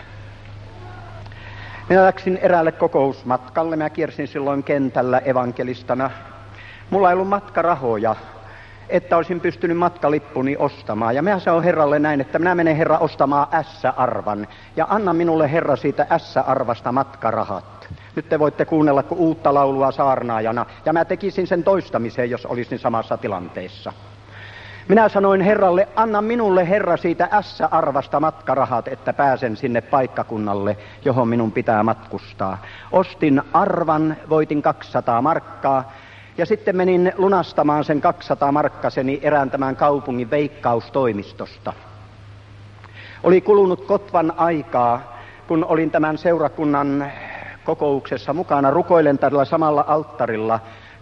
Minä läksin eräälle kokousmatkalle, mä kiersin silloin kentällä evankelistana. Mulla ei ollut matkarahoja, että olisin pystynyt matkalippuni ostamaan. Ja minä sanoin Herralle näin, että minä menen Herra ostamaan ässä-arvan. Ja anna minulle Herra siitä ässä-arvasta matkarahat. Nyt te voitte kuunnella kuin uutta laulua saarnaajana. Ja mä tekisin sen toistamiseen, jos olisin samassa tilanteessa. Minä sanoin Herralle, anna minulle Herra siitä ässä-arvasta matkarahat, että pääsen sinne paikkakunnalle, johon minun pitää matkustaa. Ostin arvan, voitin kaksisataa markkaa. Ja sitten menin lunastamaan sen kaksisataa markkaseni erään tämän kaupungin veikkaustoimistosta. Oli kulunut kotvan aikaa, kun olin tämän seurakunnan kokouksessa mukana. Rukoilen tällä samalla alttarilla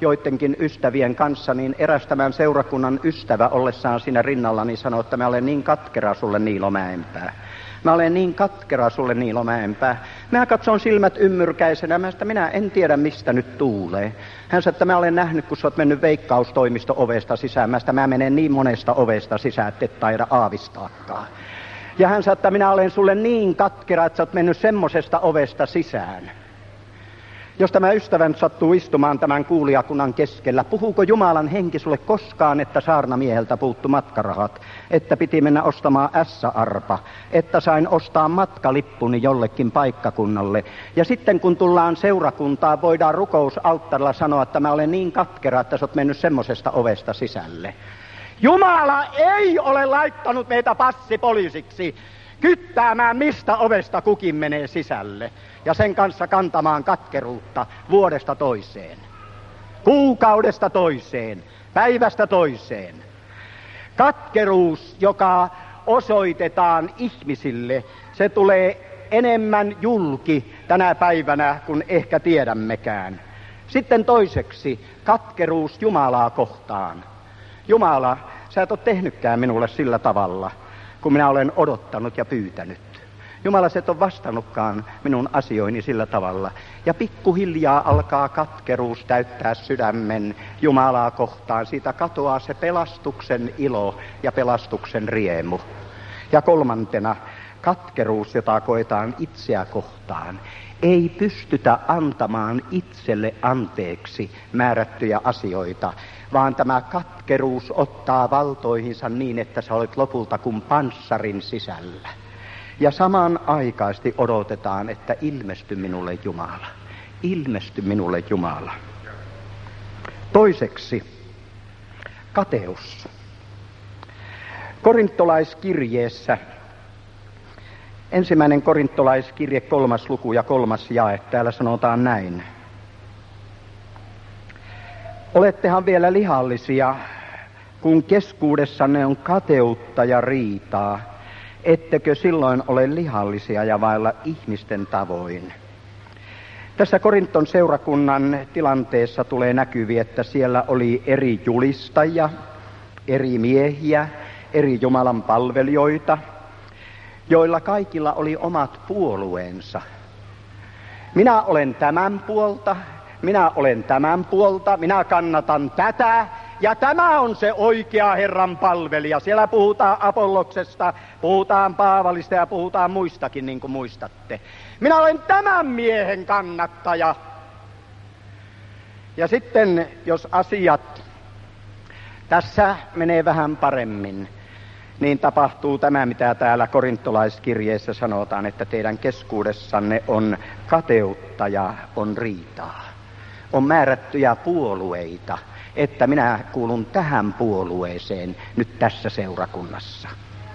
joidenkin ystävien kanssa, niin eräs tämän seurakunnan ystävä ollessaan siinä rinnallani sanoi, että mä olen niin katkera sulle Niilo Mäenpää. Mä olen niin katkera sulle Niilo Mäenpää. Mä katson silmät ymmyrkäisenä, mä että minä en tiedä mistä nyt tuulee. Hän sanoi, että mä olen nähnyt, kun sä oot mennyt veikkaustoimisto ovesta sisään. Mä sitä mä menen niin monesta ovesta sisään, että et taida aavistaakaan. Ja hän sanoi, että minä olen sulle niin katkera, että sä oot mennyt semmosesta ovesta sisään. Jos tämä ystävän sattuu istumaan tämän kuulijakunnan keskellä, puhuuko Jumalan henki sulle koskaan, että saarnamieheltä puuttu matkarahat, että piti mennä ostamaan ässäarpa, että sain ostaa matkalippuni jollekin paikkakunnalle. Ja sitten kun tullaan seurakuntaan, voidaan rukousalttarilla sanoa, että mä olen niin katkera, että sä oot mennyt semmosesta ovesta sisälle. Jumala ei ole laittanut meitä passipoliisiksi kyttäämään, mistä ovesta kukin menee sisälle. Ja sen kanssa kantamaan katkeruutta vuodesta toiseen, kuukaudesta toiseen, päivästä toiseen. Katkeruus, joka osoitetaan ihmisille, se tulee enemmän julki tänä päivänä kuin ehkä tiedämmekään. Sitten toiseksi katkeruus Jumalaa kohtaan. Jumala, sä et ole tehnytkään minulle sillä tavalla, kun minä olen odottanut ja pyytänyt. Jumala, sä et ole vastannutkaan minun asioini sillä tavalla. Ja pikkuhiljaa alkaa katkeruus täyttää sydämen Jumalaa kohtaan. Siitä katoaa se pelastuksen ilo ja pelastuksen riemu. Ja kolmantena, katkeruus, jota koetaan itseä kohtaan. Ei pystytä antamaan itselle anteeksi määrättyjä asioita, vaan tämä katkeruus ottaa valtoihinsa niin, että sä olet lopulta kuin panssarin sisällä. Ja samanaikaisesti odotetaan, että ilmesty minulle Jumala. Ilmesty minulle Jumala. Toiseksi, kateus. Korintolaiskirjeessä, ensimmäinen korintolaiskirje, kolmas luku ja kolmas jae, täällä sanotaan näin. Olettehan vielä lihallisia, kun keskuudessanne on kateutta ja riitaa. Ettekö silloin ole lihallisia ja vailla ihmisten tavoin? Tässä Korinton seurakunnan tilanteessa tulee näkyviä, että siellä oli eri julistajia, eri miehiä, eri Jumalan palvelijoita, joilla kaikilla oli omat puolueensa. Minä olen tämän puolta, minä olen tämän puolta, minä kannatan tätä. Ja tämä on se oikea Herran palvelija. Siellä puhutaan Apolloksesta, puhutaan Paavalista ja puhutaan muistakin, niin kuin muistatte. Minä olen tämän miehen kannattaja. Ja sitten, jos asiat tässä menee vähän paremmin, niin tapahtuu tämä, mitä täällä korintolaiskirjeessä sanotaan, että teidän keskuudessanne on kateutta ja on riitaa. On määrättyjä puolueita, että minä kuulun tähän puolueeseen nyt tässä seurakunnassa.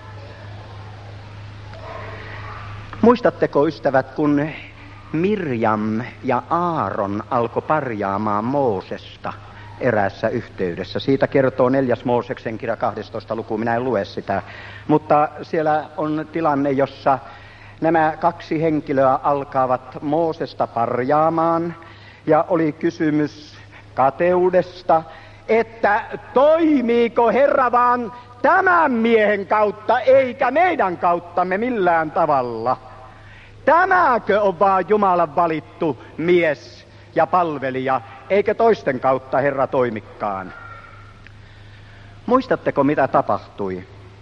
Muistatteko, ystävät, kun Mirjam ja Aaron alkoi parjaamaan Moosesta eräässä yhteydessä? Siitä kertoo neljäs Mooseksen kirja kahdestoista luku, minä en lue sitä. Mutta siellä on tilanne, jossa nämä kaksi henkilöä alkavat Moosesta parjaamaan. Ja oli kysymys kateudesta, että toimiiko Herra vaan tämän miehen kautta, eikä meidän kauttamme millään tavalla. Tämäkö on vaan Jumalan valittu mies ja palvelija, eikä toisten kautta Herra toimikaan? Muistatteko, mitä tapahtui?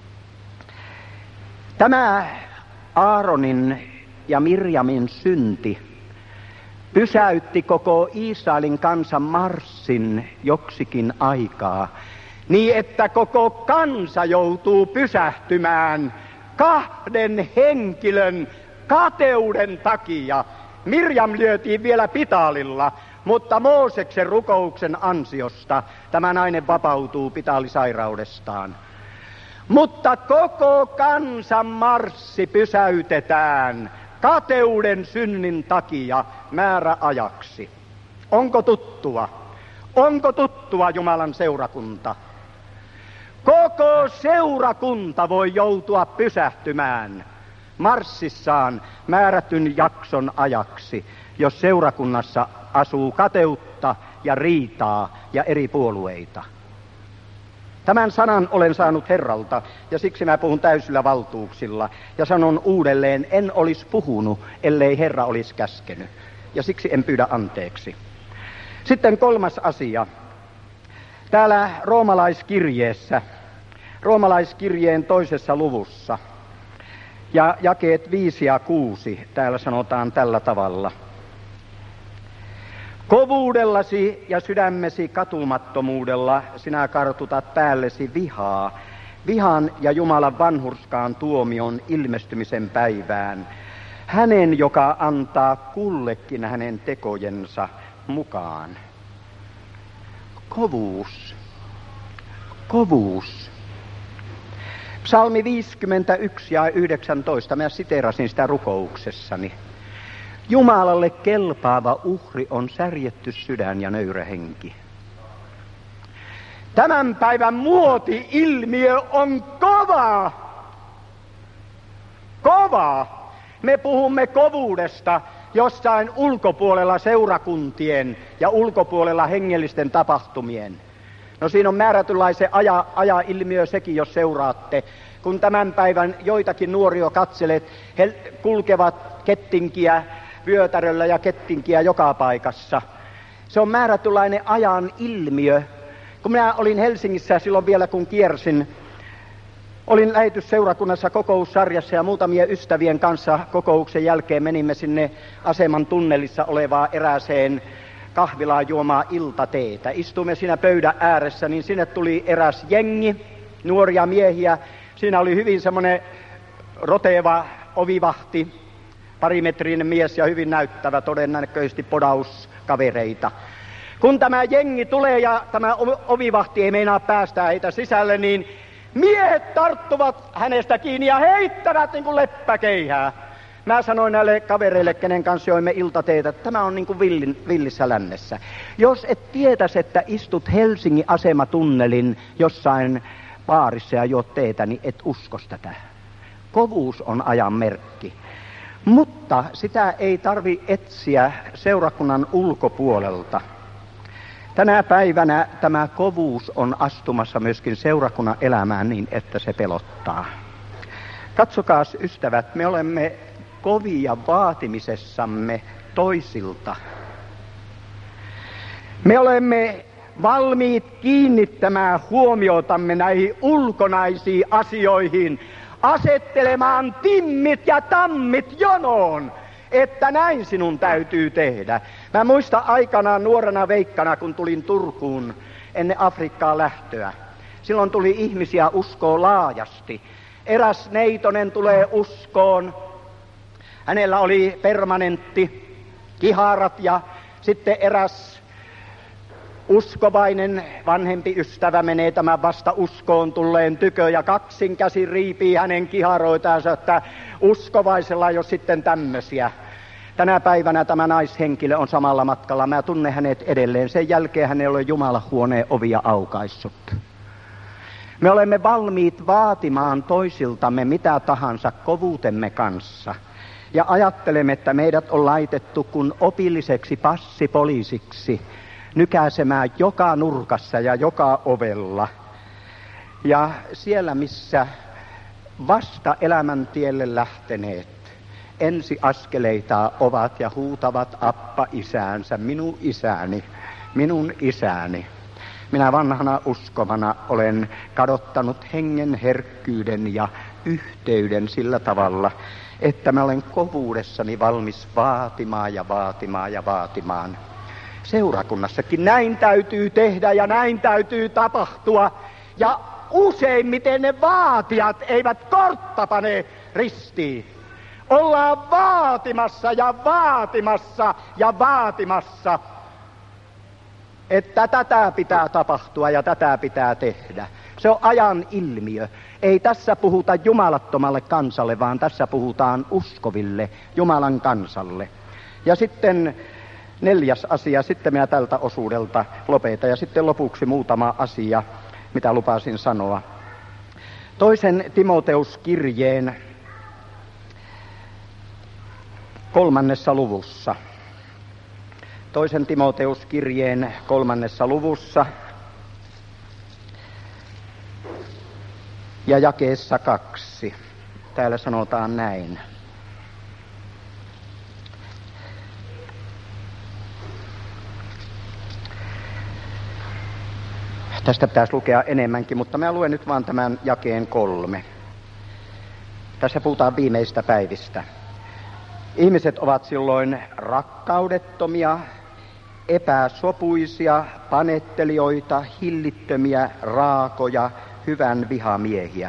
Tämä Aaronin ja Mirjamin synti pysäytti koko Israelin kansan marssin joksikin aikaa, niin että koko kansa joutuu pysähtymään kahden henkilön kateuden takia. Mirjam lyötiin vielä pitaalilla, mutta Mooseksen rukouksen ansiosta tämä nainen vapautuu pitaalisairaudestaan. Mutta koko kansan marssi pysäytetään kateuden synnin takia määräajaksi. Onko tuttua? Onko tuttua Jumalan seurakunta? Koko seurakunta voi joutua pysähtymään marssissaan määrätyn jakson ajaksi, jos seurakunnassa asuu kateutta ja riitaa ja eri puolueita. Tämän sanan olen saanut Herralta, ja siksi mä puhun täysillä valtuuksilla, ja sanon uudelleen, en olisi puhunut, ellei Herra olisi käskenyt, ja siksi en pyydä anteeksi. Sitten kolmas asia. Täällä roomalaiskirjeessä, roomalaiskirjeen toisessa luvussa, ja jakeet viisi ja kuusi, täällä sanotaan tällä tavalla. Kovuudellasi ja sydämesi katumattomuudella sinä kartutat päällesi vihaa, vihan ja Jumalan vanhurskaan tuomion ilmestymisen päivään, hänen, joka antaa kullekin hänen tekojensa mukaan. Kovuus. Kovuus. Psalmi viisikymmentäyksi ja yhdeksäntoista, mä siteerasin sitä rukouksessani. Jumalalle kelpaava uhri on särjetty sydän ja nöyrä henki. Tämän päivän muoti-ilmiö on kova. Kova. Me puhumme kovuudesta jossain ulkopuolella seurakuntien ja ulkopuolella hengellisten tapahtumien. No siinä on määrätynlaisen aja, aja-ilmiö sekin, jos seuraatte. Kun tämän päivän joitakin nuoria katselet, he kulkevat kettinkiä vyötäröllä ja kettinkiä joka paikassa. Se on määrätynlainen ajan ilmiö. Kun minä olin Helsingissä silloin vielä, kun kiersin, olin lähetysseurakunnassa kokoussarjassa ja muutamien ystävien kanssa kokouksen jälkeen menimme sinne aseman tunnelissa olevaan erääseen kahvilaan juomaan iltateetä. Istuimme siinä pöydän ääressä, niin sinne tuli eräs jengi, nuoria miehiä. Siinä oli hyvin semmoinen roteva ovivahti, parimetrinen mies ja hyvin näyttävä, todennäköisesti podauskavereita. Kun tämä jengi tulee ja tämä ovivahti ei meinaa päästää heitä sisälle, niin miehet tarttuvat hänestä kiinni ja heittävät niin kuin leppäkeihää. Mä sanoin näille kavereille, kenen kanssa joimme iltateetä, että tämä on niin kuin villin, villissä lännessä. Jos et tietäisi, että istut Helsingin asematunnelin jossain baarissa ja juot teetä, niin et uskos tätä. Kovuus on ajan merkki. Mutta sitä ei tarvi etsiä seurakunnan ulkopuolelta. Tänä päivänä tämä kovuus on astumassa myöskin seurakunnan elämään niin, että se pelottaa. Katsokaas ystävät, me olemme kovia vaatimisessamme toisilta. Me olemme valmiit kiinnittämään huomiotamme näihin ulkonaisiin asioihin, asettelemaan timmit ja tammit jonoon, että näin sinun täytyy tehdä. Mä muistan aikanaan nuorena veikkana, kun tulin Turkuun ennen Afrikkaa lähtöä. Silloin tuli ihmisiä uskoon laajasti. Eräs neitonen tulee uskoon. Hänellä oli permanentti, kiharat ja sitten eräs uskovainen vanhempi ystävä menee tämän vasta uskoon tulleen tykö ja kaksin käsin riipii hänen kiharoitansa, että uskovaisella ei ole sitten tämmöisiä. Tänä päivänä tämä naishenkilö on samalla matkalla. Mä tunnen hänet edelleen. Sen jälkeen hän ei ole Jumalan huoneen ovia aukaissut. Me olemme valmiit vaatimaan toisiltamme mitä tahansa kovuutemme kanssa. Ja ajattelemme, että meidät on laitettu kuin opilliseksi passipoliisiksi nykäisemään joka nurkassa ja joka ovella. Ja siellä, missä vasta elämäntielle lähteneet ensiaskeleita ovat ja huutavat appa isäänsä, minun isäni, minun isäni. Minä vanhana uskovana olen kadottanut hengen herkkyyden ja yhteyden sillä tavalla, että mä olen kovuudessani valmis vaatimaan ja vaatimaan ja vaatimaan. Seurakunnassakin näin täytyy tehdä ja näin täytyy tapahtua. Ja useimmiten ne vaatijat eivät kortta pane ristiin. Ollaan vaatimassa ja vaatimassa ja vaatimassa, että tätä pitää tapahtua ja tätä pitää tehdä. Se on ajan ilmiö. Ei tässä puhuta jumalattomalle kansalle, vaan tässä puhutaan uskoville, Jumalan kansalle. Ja sitten neljäs asia, sitten minä tältä osuudelta lopetan. Ja sitten lopuksi muutama asia, mitä lupasin sanoa. Toisen Timoteuskirjeen kolmannessa luvussa. toisen Timoteuskirjeen kolmannessa luvussa ja jakeessa kaksi. Täällä sanotaan näin. Tästä pitäisi lukea enemmänkin, mutta mä luen nyt vaan tämän jakeen kolme. Tässä puhutaan viimeistä päivistä. Ihmiset ovat silloin rakkaudettomia, epäsopuisia, panettelijoita, hillittömiä, raakoja, hyvän vihamiehiä.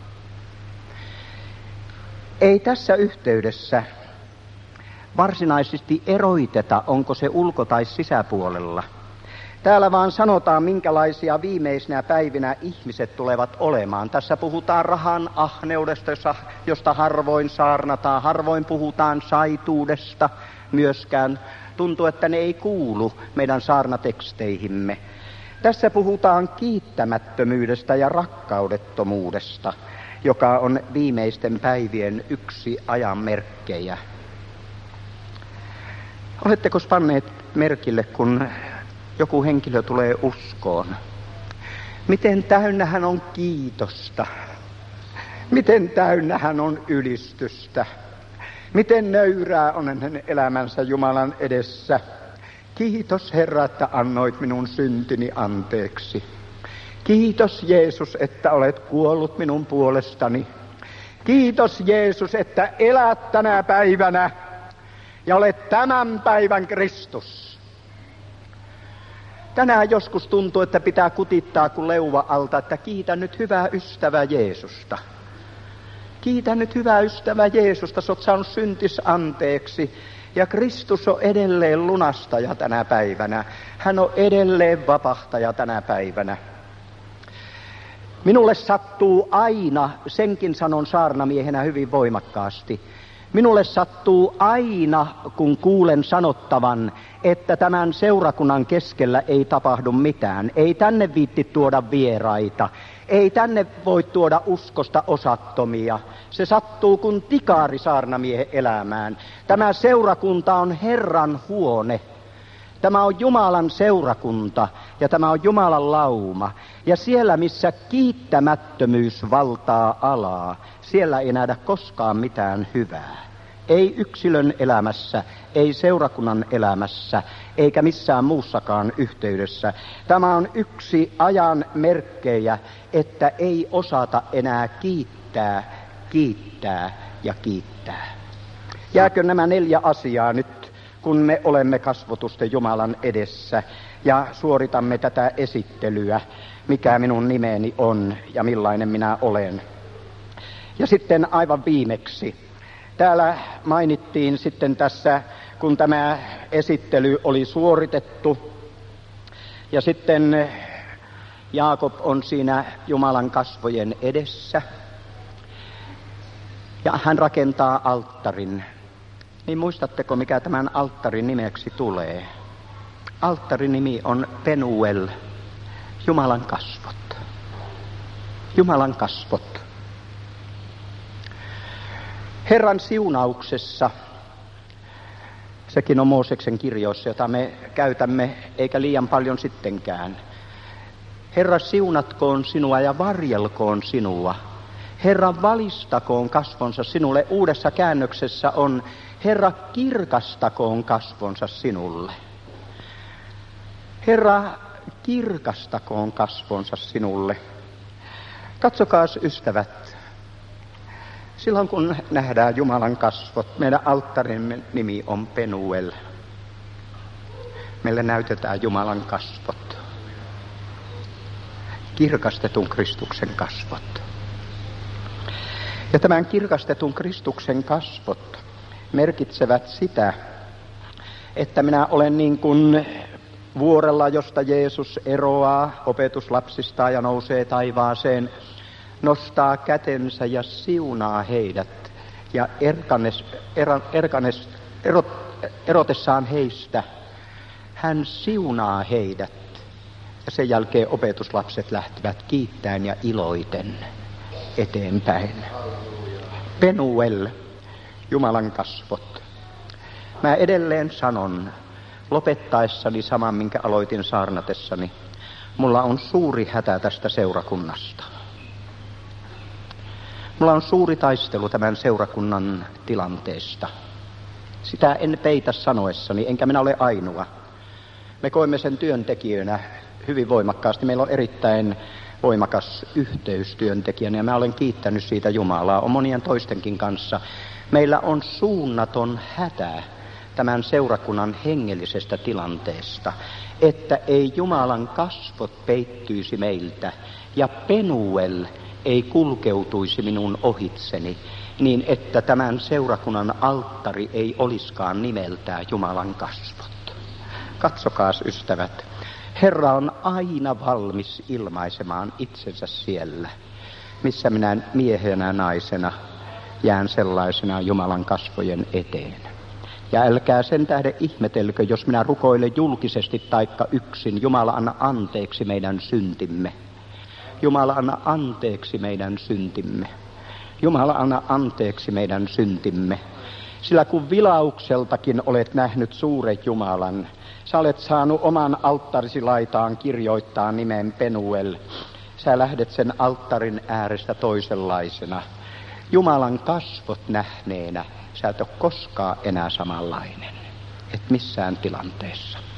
Ei tässä yhteydessä varsinaisesti eroteta, onko se ulko- tai sisäpuolella. Täällä vaan sanotaan, minkälaisia viimeisinä päivinä ihmiset tulevat olemaan. Tässä puhutaan rahan ahneudesta, josta harvoin saarnataan, harvoin puhutaan saituudesta myöskään. Tuntuu, että ne ei kuulu meidän saarnateksteihimme. Tässä puhutaan kiittämättömyydestä ja rakkaudettomuudesta, joka on viimeisten päivien yksi ajan merkkejä. Oletteko panneet merkille, kun joku henkilö tulee uskoon? Miten täynnä hän on kiitosta? Miten täynnä hän on ylistystä? Miten nöyrää on hänen elämänsä Jumalan edessä? Kiitos Herra, että annoit minun syntini anteeksi. Kiitos Jeesus, että olet kuollut minun puolestani. Kiitos Jeesus, että elät tänä päivänä ja olet tämän päivän Kristus. Tänään joskus tuntuu, että pitää kutittaa kuin leuva alta, että kiitä nyt hyvää ystävää Jeesusta. Kiitä nyt hyvää ystävää Jeesusta, sä oot saanut syntis anteeksi. Ja Kristus on edelleen lunastaja tänä päivänä. Hän on edelleen vapahtaja tänä päivänä. Minulle sattuu aina, senkin sanon saarnamiehenä hyvin voimakkaasti, minulle sattuu aina, kun kuulen sanottavan, että tämän seurakunnan keskellä ei tapahdu mitään. Ei tänne viitti tuoda vieraita. Ei tänne voi tuoda uskosta osattomia. Se sattuu kuin tikaari saarnamiehen elämään. Tämä seurakunta on Herran huone. Tämä on Jumalan seurakunta ja tämä on Jumalan lauma. Ja siellä, missä kiittämättömyys valtaa alaa, siellä ei nähdä koskaan mitään hyvää. Ei yksilön elämässä, ei seurakunnan elämässä, eikä missään muussakaan yhteydessä. Tämä on yksi ajan merkkejä, että ei osata enää kiittää, kiittää ja kiittää. Jääkö nämä neljä asiaa nyt, kun me olemme kasvotusten Jumalan edessä ja suoritamme tätä esittelyä, mikä minun nimeni on ja millainen minä olen. Ja sitten aivan viimeksi. Täällä mainittiin sitten tässä, kun tämä esittely oli suoritettu, ja sitten Jaakob on siinä Jumalan kasvojen edessä, ja hän rakentaa alttarin. Niin muistatteko, mikä tämän alttarin nimeksi tulee? Alttarin nimi on Penuel, Jumalan kasvot. Jumalan kasvot. Herran siunauksessa, sekin on Mooseksen kirjoissa, jota me käytämme, eikä liian paljon sittenkään. Herra siunatkoon sinua ja varjelkoon sinua. Herra valistakoon kasvonsa sinulle. Uudessa käännöksessä on Herra kirkastakoon kasvonsa sinulle. Herra kirkastakoon kasvonsa sinulle. Katsokaas ystävät. Silloin kun nähdään Jumalan kasvot, meidän alttarimme nimi on Penuel. Meille näytetään Jumalan kasvot. Kirkastetun Kristuksen kasvot. Ja tämän kirkastetun Kristuksen kasvot merkitsevät sitä, että minä olen niin kuin vuorella, josta Jeesus eroaa opetuslapsistaan ja nousee taivaaseen, nostaa kätensä ja siunaa heidät. Ja erkanes, er, erkanes, erot, erotessaan heistä, hän siunaa heidät. Ja sen jälkeen opetuslapset lähtivät kiittäen ja iloiten eteenpäin. Penuel, Jumalan kasvot. Mä edelleen sanon, lopettaessani saman, minkä aloitin saarnatessani, mulla on suuri hätä tästä seurakunnasta. Mulla on suuri taistelu tämän seurakunnan tilanteesta. Sitä en peitä sanoessani, enkä minä ole ainoa. Me koemme sen työntekijöinä hyvin voimakkaasti. Meillä on erittäin voimakas yhteys työntekijänä ja mä olen kiittänyt siitä Jumalaa. On monien toistenkin kanssa. Meillä on suunnaton hätä tämän seurakunnan hengellisestä tilanteesta, että ei Jumalan kasvot peittyisi meiltä ja Penuel ei kulkeutuisi minun ohitseni, niin että tämän seurakunnan alttari ei olisikaan nimeltään Jumalan kasvot. Katsokaas ystävät, Herra on aina valmis ilmaisemaan itsensä siellä, missä minä miehenä naisena jään sellaisena Jumalan kasvojen eteen. Ja älkää sen tähden ihmetelkö, jos minä rukoilen julkisesti taikka yksin, Jumala anna anteeksi meidän syntimme. Jumala anna anteeksi meidän syntimme. Jumala anna anteeksi meidän syntimme. Sillä kun vilaukseltakin olet nähnyt suuren Jumalan, sä olet saanut oman alttarisi laitaan kirjoittaa nimen Penuel. Sä lähdet sen alttarin äärestä toisenlaisena. Jumalan kasvot nähneenä, sä et ole koskaan enää samanlainen. Et missään tilanteessa.